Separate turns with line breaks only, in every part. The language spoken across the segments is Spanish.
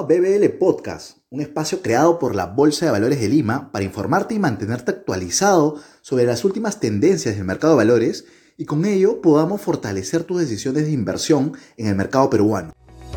BBL Podcast, un espacio creado por la Bolsa de Valores de Lima para informarte y mantenerte actualizado sobre las últimas tendencias del mercado de valores y con ello podamos fortalecer tus decisiones de inversión en el mercado peruano.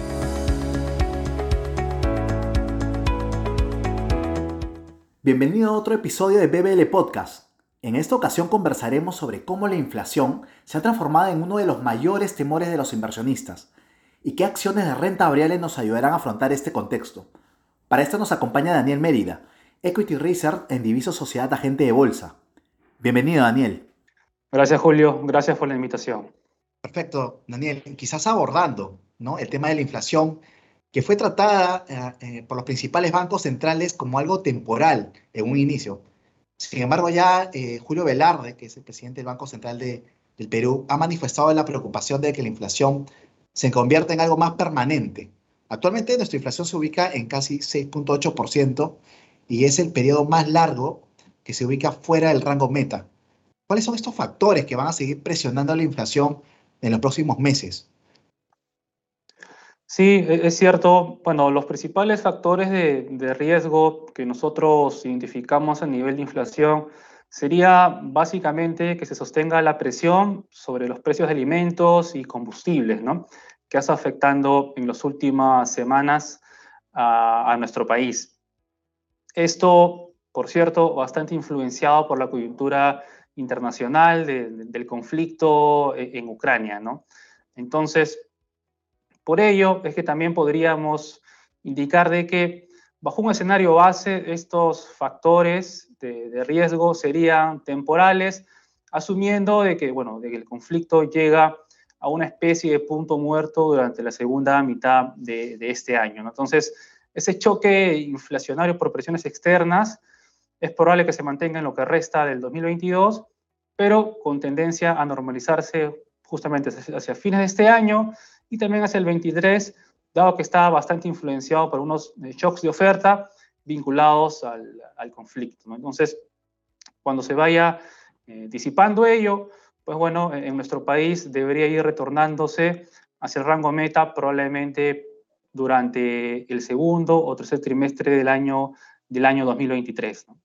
Bienvenido a otro episodio de BBL Podcast. En esta ocasión conversaremos sobre cómo la inflación se ha transformado en uno de los mayores temores de los inversionistas y qué acciones de renta variable nos ayudarán a afrontar este contexto. Para esto nos acompaña Daniel Mérida, Equity Research en Diviso Sociedad Agente de Bolsa. Bienvenido, Daniel.
Gracias, Julio. Gracias por la invitación.
Perfecto, Daniel. Quizás abordando, ¿no?, el tema de la inflación, que fue tratada por los principales bancos centrales como algo temporal en un inicio. Sin embargo, ya Julio Velarde, que es el presidente del Banco Central del Perú, ha manifestado la preocupación de que la inflación se convierta en algo más permanente. Actualmente nuestra inflación se ubica en casi 6,8% y es el periodo más largo que se ubica fuera del rango meta. ¿Cuáles son estos factores que van a seguir presionando la inflación en los próximos meses?
Sí, es cierto. Bueno, los principales factores de riesgo que nosotros identificamos a nivel de inflación sería básicamente que se sostenga la presión sobre los precios de alimentos y combustibles, ¿no?, que está afectando en las últimas semanas a nuestro país. Esto, por cierto, bastante influenciado por la coyuntura internacional del conflicto en Ucrania, ¿no? Entonces, por ello es que también podríamos indicar de que bajo un escenario base estos factores de riesgo serían temporales, asumiendo de que, bueno, de que el conflicto llega a una especie de punto muerto durante la segunda mitad de este año, ¿no? Entonces, ese choque inflacionario por presiones externas es probable que se mantenga en lo que resta del 2022, pero con tendencia a normalizarse justamente hacia fines de este año y también hacia el 23, dado que está bastante influenciado por unos shocks de oferta vinculados al conflicto, ¿no? Entonces, cuando se vaya disipando ello, pues bueno, en nuestro país debería ir retornándose hacia el rango meta probablemente durante el segundo o tercer trimestre del año 2023, ¿no?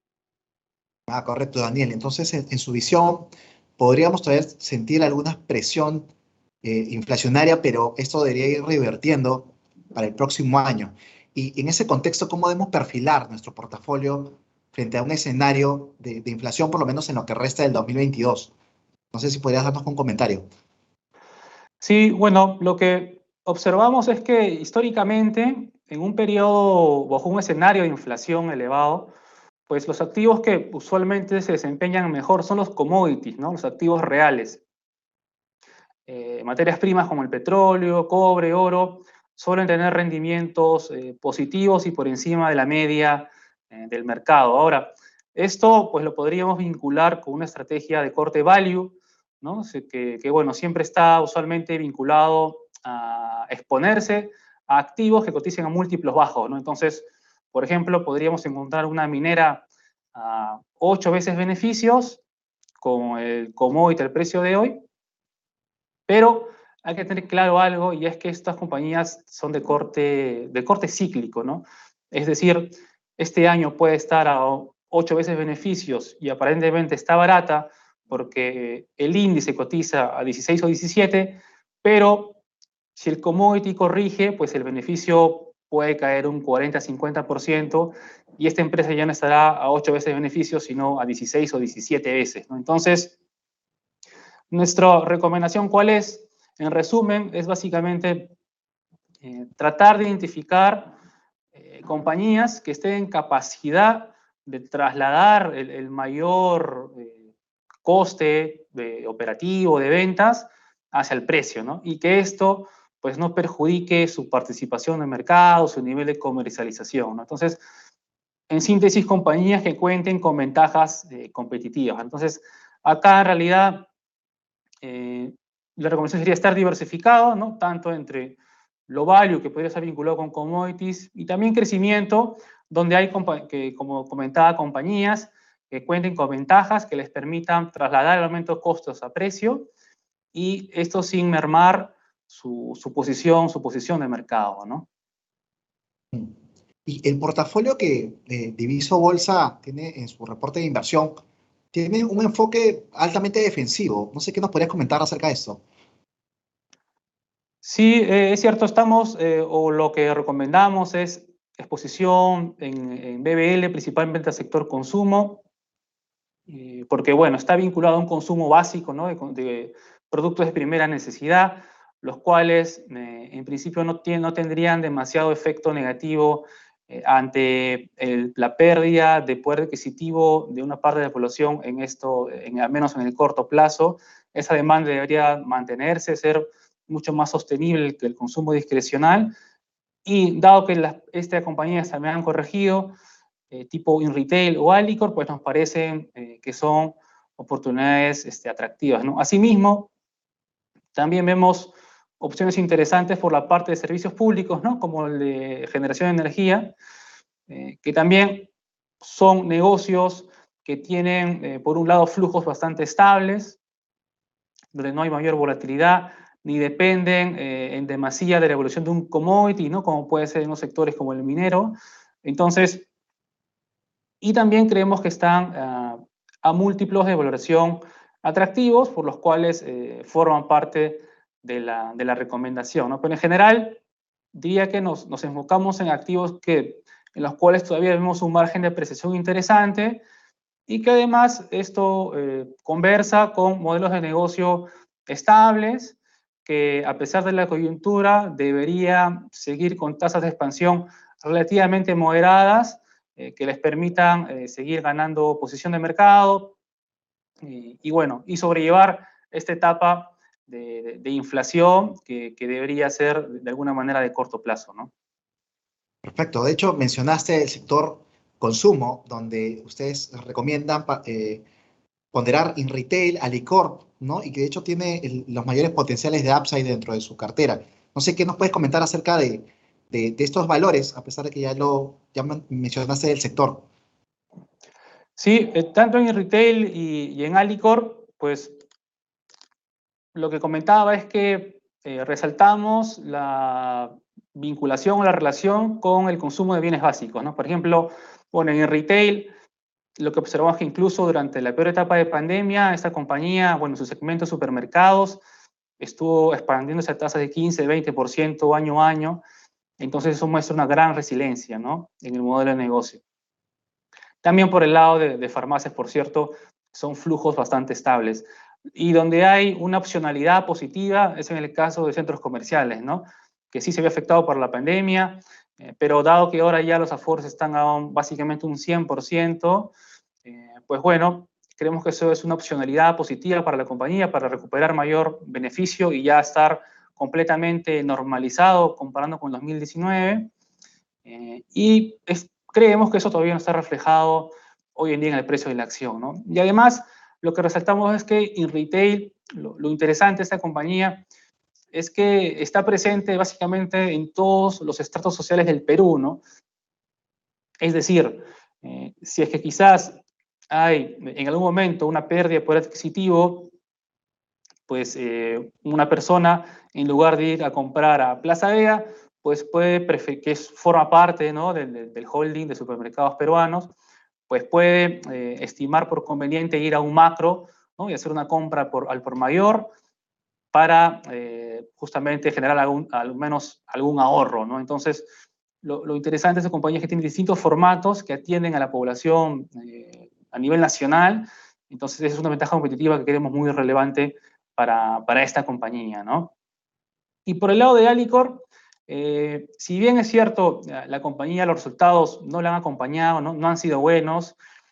Ah, correcto, Daniel. Entonces, en su visión, podríamos todavía sentir alguna presión inflacionaria, pero esto debería ir revertiendo para el próximo año. Y en ese contexto, ¿cómo debemos perfilar nuestro portafolio frente a un escenario de inflación, por lo menos en lo que resta del 2022? No sé si podrías darnos un comentario.
Sí, bueno, lo que observamos es que históricamente, en un periodo bajo un escenario de inflación elevado, pues los activos que usualmente se desempeñan mejor son los commodities, ¿no?, los activos reales. Materias primas como el petróleo, cobre, oro, suelen tener rendimientos positivos y por encima de la media del mercado. Ahora, esto pues lo podríamos vincular con una estrategia de corte value, ¿no? Bueno, siempre está usualmente vinculado a exponerse a activos que coticen a múltiplos bajos, ¿no? Entonces, por ejemplo, podríamos encontrar una minera a 8 veces beneficios con el commodity al precio de hoy, pero hay que tener claro algo, y es que estas compañías son de corte cíclico, ¿no? Es decir, este año puede estar a 8 veces beneficios y aparentemente está barata porque el índice cotiza a 16 o 17, pero si el commodity corrige, pues el beneficio puede caer un 40-50% y esta empresa ya no estará a 8 veces beneficios, sino a 16 o 17 veces, ¿no? Entonces, nuestra recomendación, ¿cuál es? En resumen, es básicamente tratar de identificar compañías que estén en capacidad de trasladar el mayor coste operativo de ventas hacia el precio, ¿no? Y que esto pues no perjudique su participación en el mercado, su nivel de comercialización, ¿no? Entonces, en síntesis, compañías que cuenten con ventajas competitivas. Entonces, acá en realidad la recomendación sería estar diversificado, ¿no?, tanto entre lo value, que podría estar vinculado con commodities, y también crecimiento, donde hay, como comentaba, compañías que cuenten con ventajas que les permitan trasladar el aumento de costos a precio, y esto sin mermar su posición de mercado, ¿no?
Y el portafolio que Diviso Bolsa tiene en su reporte de inversión tiene un enfoque altamente defensivo. No sé qué nos podrías comentar acerca de esto.
Sí, es cierto, estamos, o lo que recomendamos es exposición en BBL, principalmente al sector consumo, porque, bueno, está vinculado a un consumo básico, ¿no? De productos de primera necesidad, los cuales, en principio, no tendrían demasiado efecto negativo ante la pérdida de poder adquisitivo de una parte de la población en esto, al menos en el corto plazo. Esa demanda debería mantenerse, ser mucho más sostenible que el consumo discrecional. Y dado que estas compañías también han corregido, tipo InRetail o Alicor, pues nos parecen que son oportunidades atractivas, ¿no? Asimismo, también vemos opciones interesantes por la parte de servicios públicos, ¿no? Como el de generación de energía, que también son negocios que tienen, por un lado, flujos bastante estables, donde no hay mayor volatilidad, ni dependen en demasía de la evolución de un commodity, ¿no? Como puede ser en los sectores como el minero. Entonces, y también creemos que están a múltiplos de valoración atractivos, por los cuales forman parte de la recomendación, ¿no? Pero en general, diría que nos enfocamos en activos en los cuales todavía vemos un margen de apreciación interesante y que además esto conversa con modelos de negocio estables, que a pesar de la coyuntura debería seguir con tasas de expansión relativamente moderadas, que les permitan seguir ganando posición de mercado y bueno, y sobrellevar esta etapa de inflación que debería ser de alguna manera de corto plazo, ¿no?
Perfecto. De hecho, mencionaste el sector consumo, donde ustedes recomiendan ponderar in retail, Alicorp, ¿no? Y que de hecho tiene los mayores potenciales de upside dentro de su cartera. No sé qué nos puedes comentar acerca de estos valores, a pesar de que ya mencionaste el sector.
Sí, tanto en retail y en Alicor, pues lo que comentaba es que resaltamos la vinculación o la relación con el consumo de bienes básicos, ¿no? Por ejemplo, bueno, en el retail, lo que observamos es que incluso durante la peor etapa de pandemia, esta compañía, bueno, su segmento de supermercados estuvo expandiéndose a tasas de 15, 20% año a año. Entonces eso muestra una gran resiliencia, ¿no? En el modelo de negocio. También por el lado de farmacias, por cierto, son flujos bastante estables. Y donde hay una opcionalidad positiva es en el caso de centros comerciales, ¿no? Que sí se ve afectado por la pandemia, pero dado que ahora ya los aforos están a básicamente un 100%, pues bueno, creemos que eso es una opcionalidad positiva para la compañía, para recuperar mayor beneficio y ya estar completamente normalizado comparando con 2019. Creemos que eso todavía no está reflejado hoy en día en el precio de la acción, ¿no? Y además, lo que resaltamos es que en retail, lo interesante de esta compañía es que está presente básicamente en todos los estratos sociales del Perú, ¿no? Es decir, si es que quizás hay en algún momento una pérdida de poder adquisitivo, pues una persona, en lugar de ir a comprar a Plaza Vea, pues puede, que forma parte, ¿no? del holding de supermercados peruanos, pues puede estimar por conveniente ir a un macro, ¿no? Y hacer una compra al por mayor para justamente generar al menos algún ahorro, ¿no? Entonces, lo interesante de esta compañía es que tiene distintos formatos que atienden a la población a nivel nacional. Entonces, esa es una ventaja competitiva que queremos muy relevante para esta compañía, ¿no? Y por el lado de Alicor, si bien es cierto, la compañía, los resultados no la han acompañado, no han sido buenos.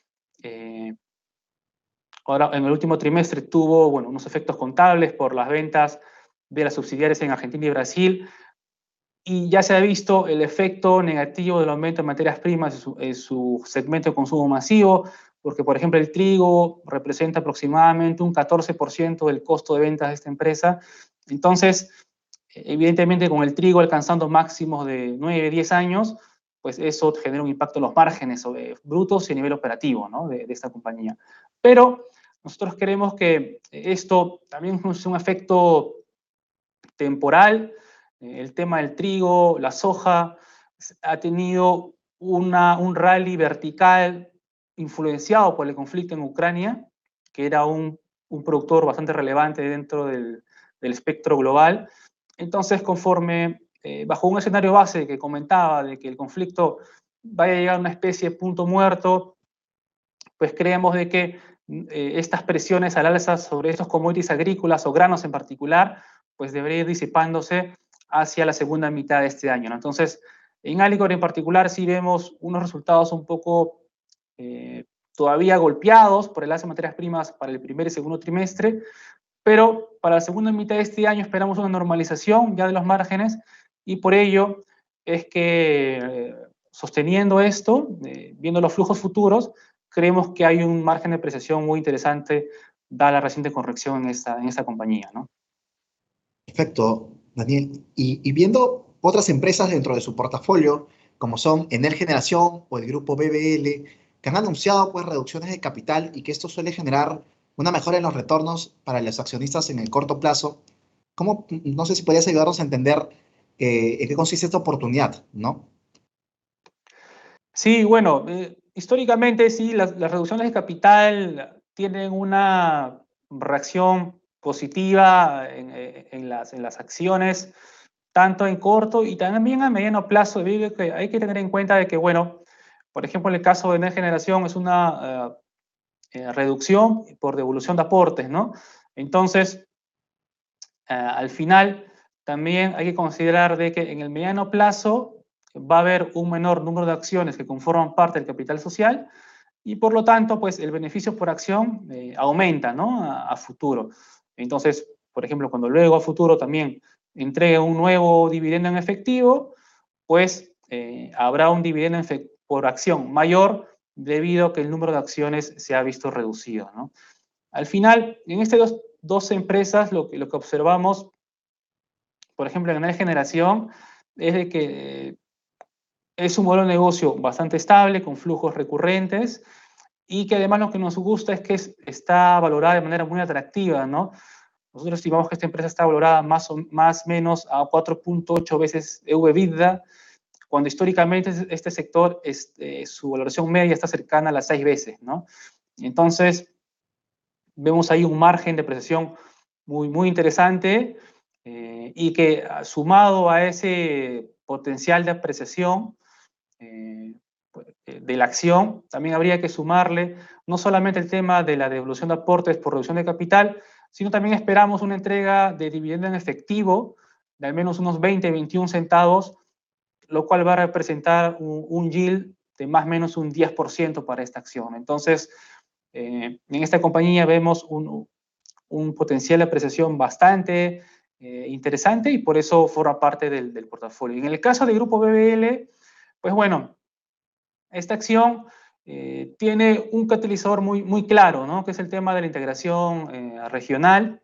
Ahora, en el último trimestre tuvo, bueno, unos efectos contables por las ventas de las subsidiarias en Argentina y Brasil, y ya se ha visto el efecto negativo del aumento de materias primas en su segmento de consumo masivo, porque, por ejemplo, el trigo representa aproximadamente un 14% del costo de ventas de esta empresa. Entonces, evidentemente, con el trigo alcanzando máximos de 9, 10 años, pues eso genera un impacto en los márgenes brutos y a nivel operativo, ¿no? de esta compañía. Pero nosotros creemos que esto también es un efecto temporal. El tema del trigo, la soja, ha tenido un rally vertical influenciado por el conflicto en Ucrania, que era un productor bastante relevante dentro del espectro global. Entonces, conforme, bajo un escenario base que comentaba de que el conflicto vaya a llegar a una especie de punto muerto, pues creemos de que estas presiones al alza sobre estos commodities agrícolas o granos en particular, pues debería ir disipándose hacia la segunda mitad de este año, ¿no? Entonces, en Alicorp en particular sí vemos unos resultados un poco todavía golpeados por el alza de materias primas para el primer y segundo trimestre, pero para la segunda mitad de este año esperamos una normalización ya de los márgenes y por ello es que sosteniendo esto, viendo los flujos futuros, creemos que hay un margen de apreciación muy interesante dada la reciente corrección en esta compañía, ¿no?
Perfecto, Daniel. Y viendo otras empresas dentro de su portafolio, como son Enel Generación o el grupo BBL, que han anunciado pues reducciones de capital y que esto suele generar una mejora en los retornos para los accionistas en el corto plazo, ¿cómo, no sé si podrías ayudarnos a entender en qué consiste esta oportunidad, ¿no?
Sí, bueno, históricamente sí, las reducciones de capital tienen una reacción positiva en las acciones, tanto en corto y también a mediano plazo, debido a que hay que tener en cuenta de que, bueno, por ejemplo, en el caso de Net Generación es una reducción por devolución de aportes, ¿no? Entonces, al final, también hay que considerar de que en el mediano plazo va a haber un menor número de acciones que conforman parte del capital social y por lo tanto, pues el beneficio por acción aumenta, ¿no? A futuro. Entonces, por ejemplo, cuando luego a futuro también entregue un nuevo dividendo en efectivo, pues habrá un dividendo por acción mayor debido a que el número de acciones se ha visto reducido, ¿no? Al final, en estas dos empresas, lo que observamos, por ejemplo, en Enel Generación, es de que es un modelo de negocio bastante estable, con flujos recurrentes, y que además lo que nos gusta es que está valorada de manera muy atractiva, ¿no? Nosotros estimamos que esta empresa está valorada más o menos a 4.8 veces EV/EBITDA, cuando históricamente este sector, su valoración media está cercana a las 6 veces, ¿no? Entonces, vemos ahí un margen de apreciación muy, muy interesante y que sumado a ese potencial de apreciación de la acción, también habría que sumarle no solamente el tema de la devolución de aportes por reducción de capital, sino también esperamos una entrega de dividendo en efectivo de al menos unos 20-21 centavos, lo cual va a representar un yield de más o menos un 10% para esta acción. Entonces, en esta compañía vemos un potencial de apreciación bastante interesante y por eso forma parte del portafolio. En el caso del grupo BBL, pues bueno, esta acción tiene un catalizador muy, muy claro, ¿no? Que es el tema de la integración regional,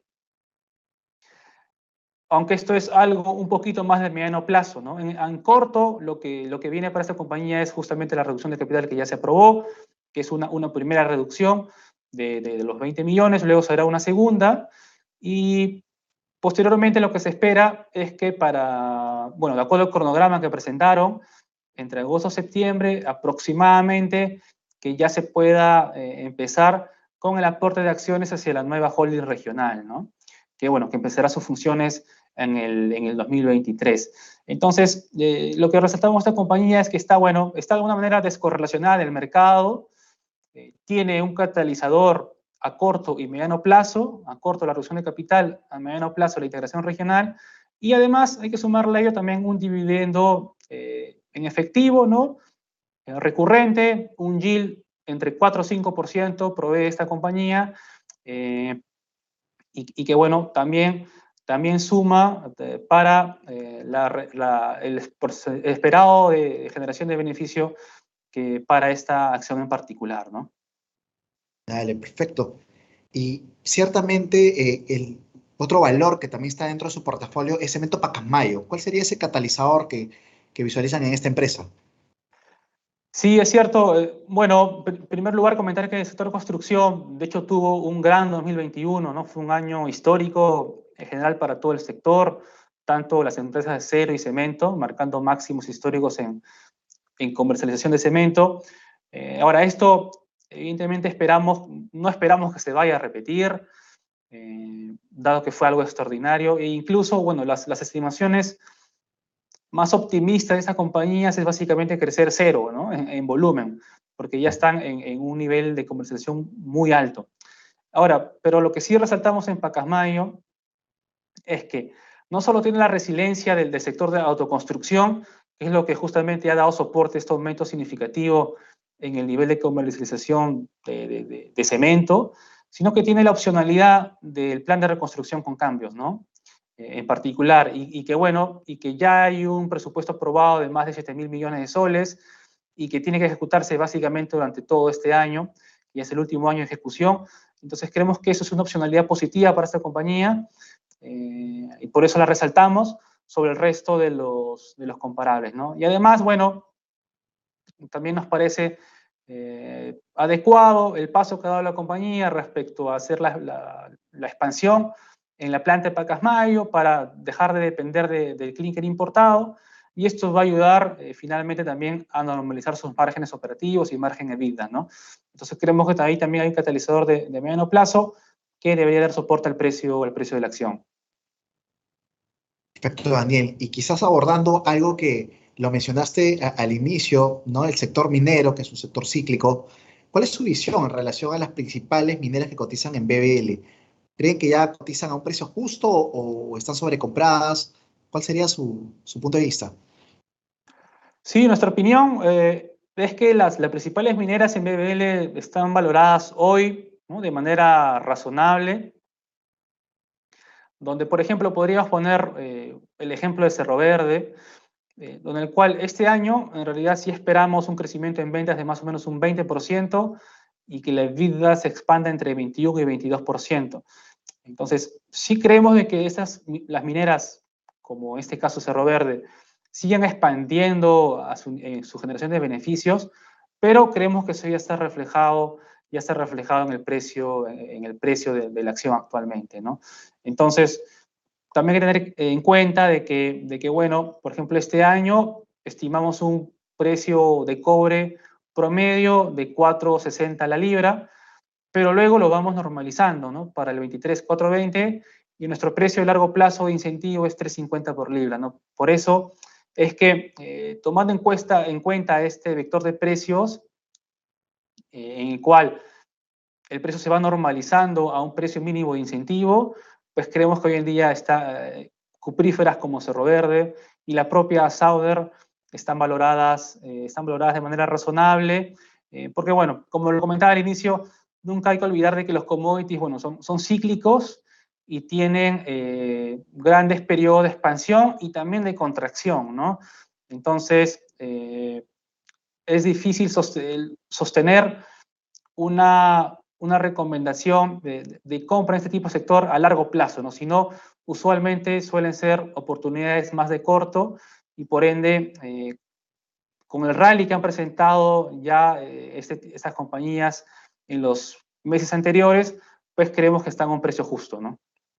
aunque esto es algo un poquito más de mediano plazo, ¿no? En corto, lo que viene para esta compañía es justamente la reducción de capital que ya se aprobó, que es una primera reducción de los 20 millones, luego será una segunda, y posteriormente lo que se espera es que bueno, de acuerdo al cronograma que presentaron, entre agosto y septiembre aproximadamente, que ya se pueda empezar con el aporte de acciones hacia la nueva holding regional, ¿no? Que bueno, que empezará sus funciones en el 2023. Entonces, lo que resaltamos de esta compañía es que está, bueno, está de alguna manera descorrelacionada del mercado, tiene un catalizador a corto y mediano plazo, a corto la reducción de capital, a mediano plazo la integración regional, y además hay que sumarle a ello también un dividendo en efectivo, ¿no? Recurrente, un yield entre 4 y 5% provee esta compañía, y que bueno, también suma para el esperado de generación de beneficio que para esta acción en particular, ¿no?
Dale, perfecto. Y ciertamente el otro valor que también está dentro de su portafolio es Cemento Pacasmayo. ¿Cuál sería ese catalizador que visualizan en esta empresa?
Sí, es cierto. Bueno, en primer lugar, comentar que el sector construcción, de hecho, tuvo un gran 2021, ¿no? Fue un año histórico en general para todo el sector, tanto las empresas de acero y cemento, marcando máximos históricos en comercialización de cemento. Ahora, esto, evidentemente, no esperamos que se vaya a repetir, dado que fue algo extraordinario, e incluso, bueno, las estimaciones más optimistas de esas compañías es básicamente crecer cero, ¿no? En volumen, porque ya están en un nivel de comercialización muy alto. Ahora, pero lo que sí resaltamos en Pacasmayo es que no solo tiene la resiliencia del sector de autoconstrucción, que es lo que justamente ha dado soporte a este aumento significativo en el nivel de comercialización de cemento, sino que tiene la opcionalidad del plan de reconstrucción con cambios, ¿no? En particular, y que bueno, y que ya hay un presupuesto aprobado de más de 7.000 millones de soles y que tiene que ejecutarse básicamente durante todo este año, y es el último año de ejecución. Entonces creemos que eso es una opcionalidad positiva para esta compañía, y por eso la resaltamos sobre el resto de los comparables, ¿no? Y además, bueno, también nos parece adecuado el paso que ha dado la compañía respecto a hacer la expansión en la planta de Pacasmayo para dejar de depender del clínger importado, y esto va a ayudar finalmente también a normalizar sus márgenes operativos y margen EBITDA, ¿no? Entonces creemos que ahí también hay un catalizador de mediano plazo que debería dar soporte al precio de la acción.
Perfecto, Daniel. Y quizás abordando algo que lo mencionaste al inicio, ¿no? El sector minero, que es un sector cíclico. ¿Cuál es su visión en relación a las principales mineras que cotizan en BBL? ¿Creen que ya cotizan a un precio justo o están sobrecompradas? ¿Cuál sería su punto de vista?
Sí, nuestra opinión es que las principales mineras en BBL están valoradas hoy, ¿no?, de manera razonable, donde, por ejemplo, podríamos poner el ejemplo de Cerro Verde, donde el cual este año, en realidad, sí esperamos un crecimiento en ventas de más o menos un 20% y que la EBITDA se expanda entre 21 y 22%. Entonces, sí creemos de que las mineras, como en este caso Cerro Verde, sigan expandiendo su generación de beneficios, pero creemos que eso ya está reflejado en el precio de la acción actualmente, ¿no? Entonces, también hay que tener en cuenta de que, bueno, por ejemplo, este año estimamos un precio de cobre promedio de 4.60 la libra, pero luego lo vamos normalizando, ¿no? Para el 23, 4.20, y nuestro precio de largo plazo de incentivo es 3.50 por libra, ¿no? Por eso es que, tomando en cuenta este vector de precios, en el cual el precio se va normalizando a un precio mínimo de incentivo, pues creemos que hoy en día cupríferas como Cerro Verde y la propia Sauder están valoradas de manera razonable, porque bueno, como lo comentaba al inicio, nunca hay que olvidar de que los commodities, bueno, son cíclicos y tienen grandes periodos de expansión y también de contracción, ¿no? Entonces, es difícil sostener una recomendación de compra en este tipo de sector a largo plazo, ¿no? Sino, usualmente suelen ser oportunidades más de corto y por ende, con el rally que han presentado ya estas compañías en los meses anteriores, pues creemos que están a un precio justo, ¿no?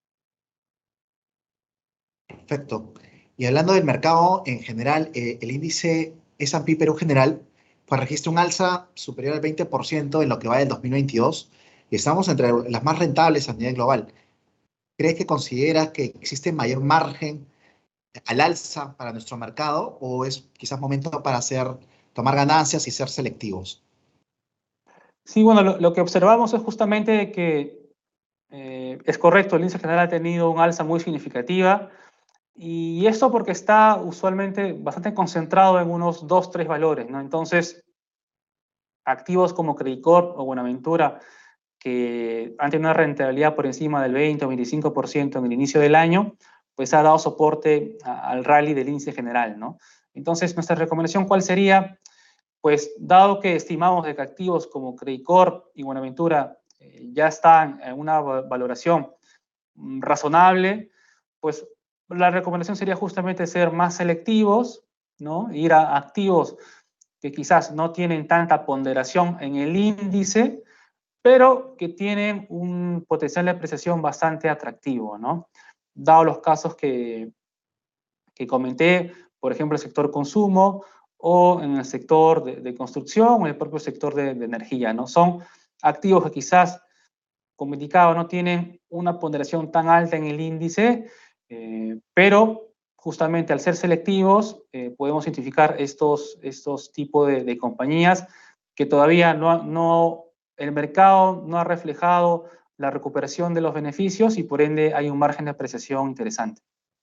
Perfecto. Y hablando del mercado en general, el índice S&P Perú General pues, registra un alza superior al 20% en lo que va del 2022 y estamos entre las más rentables a nivel global. ¿Crees que consideras que existe mayor margen al alza para nuestro mercado o es quizás momento para tomar ganancias y ser selectivos?
Sí, bueno, lo que observamos es justamente que es correcto, el índice general ha tenido un alza muy significativa. Y esto porque está usualmente bastante concentrado en unos 2, 3 valores, ¿no? Entonces, activos como Credit Corp o Buenaventura, que han tenido una rentabilidad por encima del 20 o 25% en el inicio del año, pues ha dado soporte al rally del índice general, ¿no? Entonces, nuestra recomendación, ¿cuál sería? Pues, dado que estimamos de que activos como Credit Corp y Buenaventura ya están en una valoración razonable, pues la recomendación sería justamente ser más selectivos, ¿no? Ir a activos que quizás no tienen tanta ponderación en el índice, pero que tienen un potencial de apreciación bastante atractivo, ¿no? Dado los casos que comenté, por ejemplo, el sector consumo o en el sector de construcción o en el propio sector de energía, ¿no? Son activos que quizás, como indicaba, no tienen una ponderación tan alta en el índice, pero justamente al ser selectivos podemos identificar estos tipos de compañías que todavía el mercado no ha reflejado la recuperación de los beneficios y por ende hay un margen de apreciación interesante.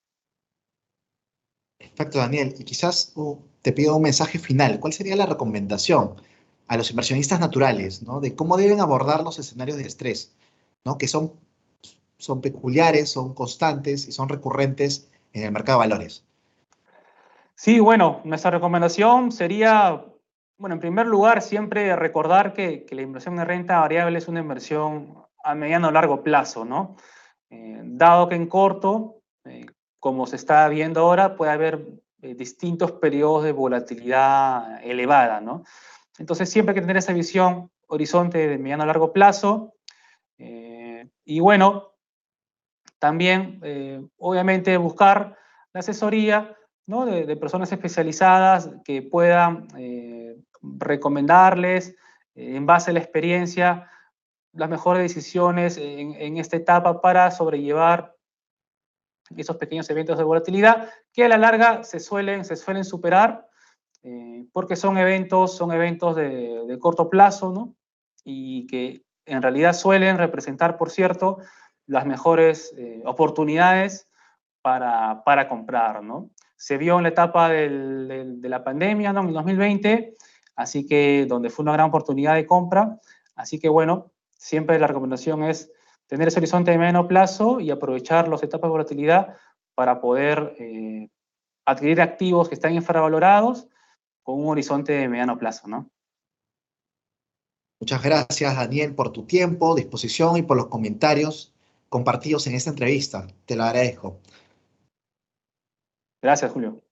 Perfecto, Daniel. Y quizás te pido un mensaje final. ¿Cuál sería la recomendación a los inversionistas naturales, ¿no? De cómo deben abordar los escenarios de estrés, ¿no? Que son peculiares, son constantes y son recurrentes en el mercado de valores.
Sí, bueno, nuestra recomendación sería, bueno, en primer lugar, siempre recordar que la inversión en renta variable es una inversión a mediano o largo plazo, ¿no? Dado que en corto, como se está viendo ahora, puede haber distintos periodos de volatilidad elevada, ¿no? Entonces siempre hay que tener esa visión, horizonte de mediano a largo plazo. Y bueno, también, obviamente, buscar la asesoría, ¿no? de personas especializadas que puedan recomendarles, en base a la experiencia, las mejores decisiones en esta etapa para sobrellevar esos pequeños eventos de volatilidad que a la larga se suelen superar porque son eventos de corto plazo, ¿no? Y que en realidad suelen representar, por cierto, las mejores oportunidades para comprar, ¿no? Se vio en la etapa de la pandemia, ¿no? En el 2020, así que donde fue una gran oportunidad de compra. Así que bueno, siempre la recomendación es tener ese horizonte de mediano plazo y aprovechar las etapas de volatilidad para poder adquirir activos que están infravalorados con un horizonte de mediano plazo, ¿no?
Muchas gracias, Daniel, por tu tiempo, disposición y por los comentarios compartidos en esta entrevista. Te lo agradezco.
Gracias, Julio.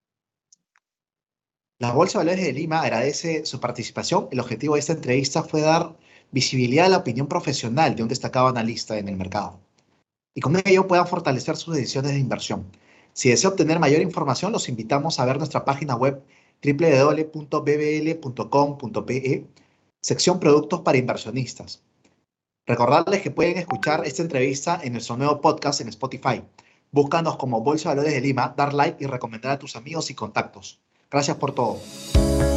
La Bolsa de Valores de Lima agradece su participación. El objetivo de esta entrevista fue dar visibilidad a la opinión profesional de un destacado analista en el mercado y con ello puedan fortalecer sus decisiones de inversión. Si desea obtener mayor información, los invitamos a ver nuestra página web www.bbl.com.pe, sección Productos para Inversionistas. Recordarles que pueden escuchar esta entrevista en nuestro nuevo podcast en Spotify. Búscanos como Bolsa de Valores de Lima, dar like y recomendar a tus amigos y contactos. Gracias por todo.